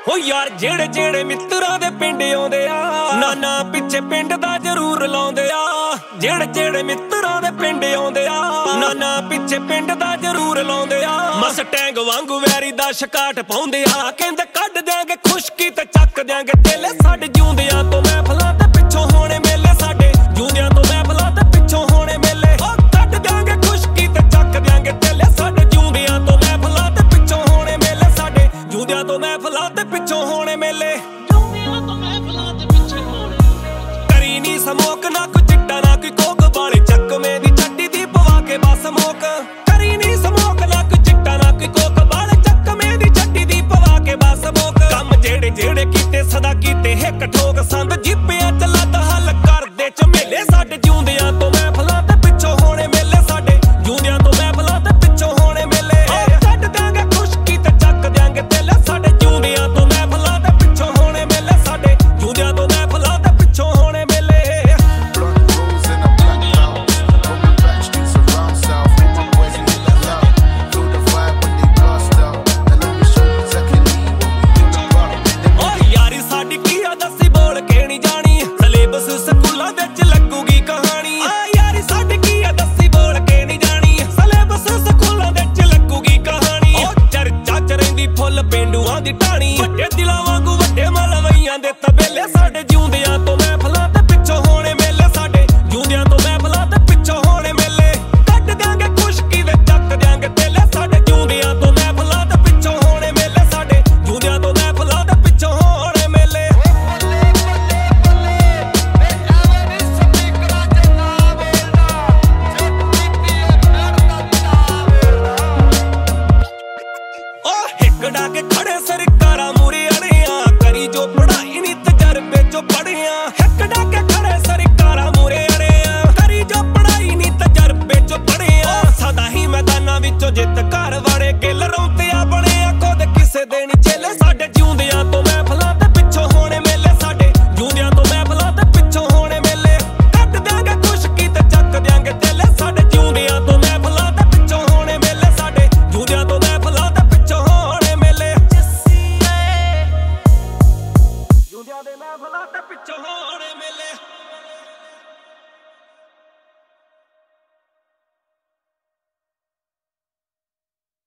ਹੋ ਯਾਰ ਜਿਹੜੇ ਜਿਹੜੇ ਮਿੱਤਰਾਂ ਦੇ ਪਿੰਡ ਆਉਂਦੇ ਆ ਨਾਨਾ ਪਿੱਛੇ ਪਿੰਡ ਦਾ ਜ਼ਰੂਰ ਲਾਉਂਦੇ ਆ। ਜਿਹੜੇ ਜਿਹੜੇ ਮਿੱਤਰਾਂ ਦੇ ਪਿੰਡ ਆਉਂਦੇ ਆ ਨਾਨਾ ਪਿੱਛੇ ਪਿੰਡ ਦਾ ਜ਼ਰੂਰ ਲਾਉਂਦੇ ਆ। ਮਸਟੈਂਗ ਵਾਂਗੂ ਵੈਰੀ ਦਾ ਸ਼ਕਾਟ ਪਾਉਂਦੇ ਆ। ਕਹਿੰਦੇ ਕੱਢ ਦਿਆਂਗੇ ਖੁਸ਼ਕੀ ਤੇ ਚੱਕ ਦਿਆਂਗੇ ਤੇਲੇ। ਸਾਡੇ ਜਿਉਂਦਿਆਂ ਤੋਂ ਮਹਿਫਲਾਂ ਤੇ ਪਿੱਛੋਂ ਹੋਣੇ ਮੇਲੇ। ਸਾਡੇ ਜਿਉਂਦਿਆਂ ਤੋਂ ਮਹਿਫਲਾਂ ਤੇ ਪਿੱਛੋਂ ਹੋਣੇ ਮੇਲੇ। ਹੋ ਕੱਢ ਦਿਆਂਗੇ ਖੁਸ਼ਕੀ ਤੇ ਚੱਕ ਦਿਆਂਗੇ ਤੇਲੇ। ਸਾਡੇ ਜਿਉਂਦਿਆਂ ਤੋਂ ਮਹਿਫਲਾਂ ਤੇ ਪਿੱਛੋਂ ਹੋਣੇ ਮੇਲੇ। ਸਾਡੇ ਜਿਉਂਦਿਆਂ ਤੋਂ ਮਹਿਫਲਾਂ ਤੇ ਪਿੱਛੋਂ ਹੋਣੇ ਮੇਲੇ। ਕਰੀ ਨੀ ਸਮੋਕ ਨਾ ਕੋਈ ਚਿੱਟਾ ਨਾ ਕੋਈ ਕੋਕ ਵਾਲੇ ਚੱਕਵੇਂ ਦੀ ਚੱਟੀ ਦੀ ਪਵਾ ਕੇ ਬਸ ਮੋਕ। ਕਰੀ ਨੀ ਸਮੋਕ ਨਾ ਕੋਈ ਚਿੱਟਾ ਨਾ ਕੋਈ ਕੋਕ ਵਾਲੇ ਚੱਕਵੇਂ ਦੀ ਚੱਟੀ ਦੀ ਪਵਾ ਕੇ ਬਸ ਮੋਕ। ਕੰਮ ਜਿਹੜੇ ਜਿਹੜੇ ਕੀਤੇ ਸਦਾ ਕੀਤੇ ਹਿੱਕ ਠੋਕ ਸੰਦ ਜਿੱਪਿਆਂ ਚ ਲੱਤ ਹੱਲ ਕਰਦੇ ਝਮੇਲੇ। ਸਾਡੇ ਜਿਉਂਦਿਆਂ ਤੋਂ ਮਹਿਫਲਾਂ ਤੇ ਪਿੱਛੋਂ ਹੋਣੇ ਮੇਲੇ। ਸਾਡੇ ਜਿਉਂਦਿਆਂ ਤੋਂ ਮਹਿਫਲਾਂ ਤੇ ਪਿੱਛੋਂ ਹੋਣੇ ਮੇਲੇ। ਕੱਢ ਦਿਆਂਗੇ ਖੁਸ਼ਕੀ ਤੇ ਚੱਕ ਦਿਆਂਗੇ ਤੇਲੇ। ਸਾਡੇ ਜਿਉਂਦਿਆਂ ਤੋਂ ਮਹਿਫਲਾਂ ਤੇ ਪਿੱਛੋਂ ਹੋਣੇ ਮੇਲੇ। ਸਾਡੇ ਜਿਉਂਦਿਆਂ ਤੋਂ ਮਹਿਫਲਾਂ ਤੇ ਪਿੱਛੋਂ ਹੋਣੇ ਮੇਲੇ। ਸਾਡੀ ਕੀ ਆ ਦੱਸੀ ਬੋਲ ਕੇ ਨੀ ਜਾਣੀ। ਸਿਲੇਬਸ ਸਕੂਲਾਂ ਵਿੱਚ